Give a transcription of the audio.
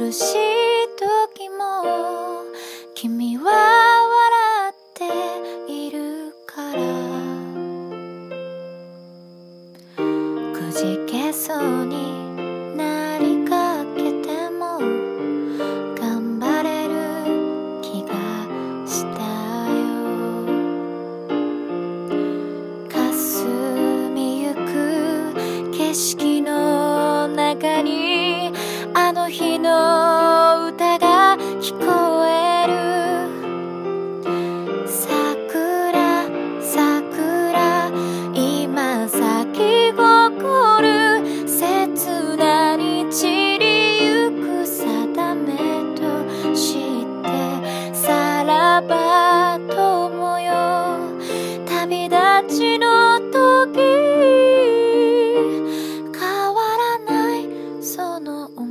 苦しい時も君は笑っているから、くじけそうになりかけても頑張れる気がしたよ。霞みゆく景色の中にあの日の歌が聞こえる。桜桜今咲き誇る刹那に散りゆく定めとしてさらば友よ、旅立ちの時変わらないその想い